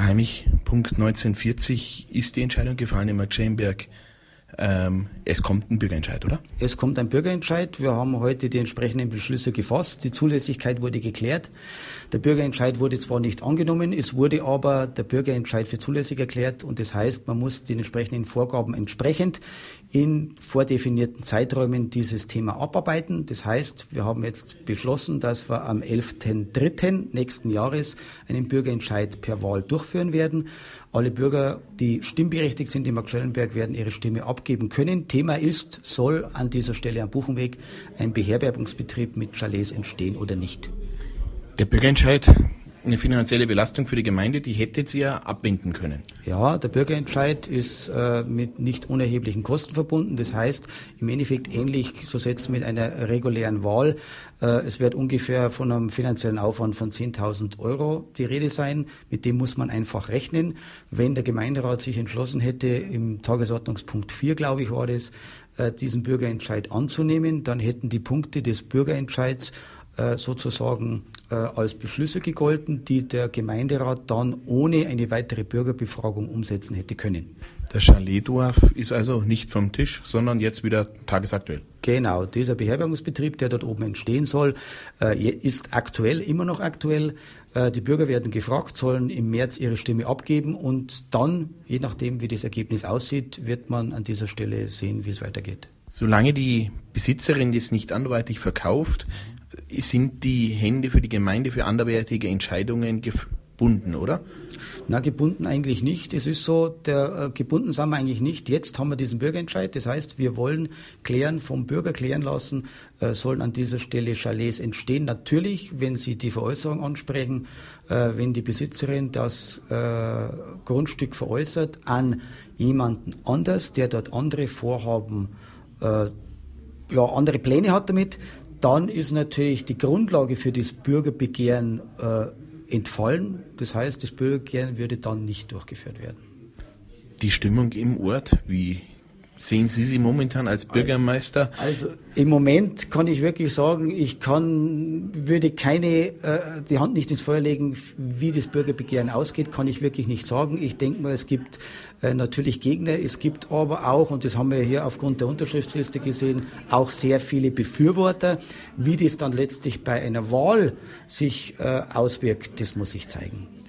Herr Heimich, Punkt 1940 ist die Entscheidung gefallen in Marktschellenberg. Es kommt ein Bürgerentscheid, oder? Es kommt ein Bürgerentscheid. Wir haben heute die entsprechenden Beschlüsse gefasst. Die Zulässigkeit wurde geklärt. Der Bürgerentscheid wurde zwar nicht angenommen, es wurde aber der Bürgerentscheid für zulässig erklärt. Und das heißt, man muss den entsprechenden Vorgaben entsprechend in vordefinierten Zeiträumen dieses Thema abarbeiten. Das heißt, wir haben jetzt beschlossen, dass wir am 11.3. nächsten Jahres einen Bürgerentscheid per Wahl durchführen werden. Alle Bürger, die stimmberechtigt sind in Marktschellenberg, werden ihre Stimme abgeben können. Thema ist, soll an dieser Stelle am Buchenweg ein Beherbergungsbetrieb mit Chalets entstehen oder nicht? Der Bürgerentscheid, eine finanzielle Belastung für die Gemeinde, die hättet ihr ja abwenden können. Ja, der Bürgerentscheid ist mit nicht unerheblichen Kosten verbunden. Das heißt, im Endeffekt ähnlich so setzt mit einer regulären Wahl. Es wird ungefähr von einem finanziellen Aufwand von 10.000 Euro die Rede sein. Mit dem muss man einfach rechnen. Wenn der Gemeinderat sich entschlossen hätte, im Tagesordnungspunkt 4, glaube ich, war das, diesen Bürgerentscheid anzunehmen, dann hätten die Punkte des Bürgerentscheids sozusagen als Beschlüsse gegolten, die der Gemeinderat dann ohne eine weitere Bürgerbefragung umsetzen hätte können. Das Chaletdorf ist also nicht vom Tisch, sondern jetzt wieder tagesaktuell. Genau, dieser Beherbergungsbetrieb, der dort oben entstehen soll, ist aktuell, immer noch aktuell. Die Bürger werden gefragt, sollen im März ihre Stimme abgeben und dann, je nachdem wie das Ergebnis aussieht, wird man an dieser Stelle sehen, wie es weitergeht. Solange die Besitzerin das nicht anderweitig verkauft, sind die Hände für die Gemeinde für anderweitige Entscheidungen gebunden, oder? Na, gebunden eigentlich nicht. Es ist so, gebunden sind wir eigentlich nicht. Jetzt haben wir diesen Bürgerentscheid. Das heißt, wir wollen vom Bürger klären lassen, sollen an dieser Stelle Chalets entstehen. Natürlich, wenn Sie die Veräußerung ansprechen, wenn die Besitzerin das Grundstück veräußert an jemanden anders, der dort andere Vorhaben, andere Pläne hat damit, dann ist natürlich die Grundlage für das Bürgerbegehren entfallen. Das heißt, das Bürgerbegehren würde dann nicht durchgeführt werden. Die Stimmung im Ort, wie sehen Sie sie momentan als Bürgermeister? Also im Moment kann ich wirklich sagen, würde die Hand nicht ins Feuer legen, wie das Bürgerbegehren ausgeht, kann ich wirklich nicht sagen. Ich denke mal, es gibt natürlich Gegner, es gibt aber auch, und das haben wir hier aufgrund der Unterschriftsliste gesehen, auch sehr viele Befürworter. Wie das dann letztlich bei einer Wahl sich auswirkt, das muss sich zeigen.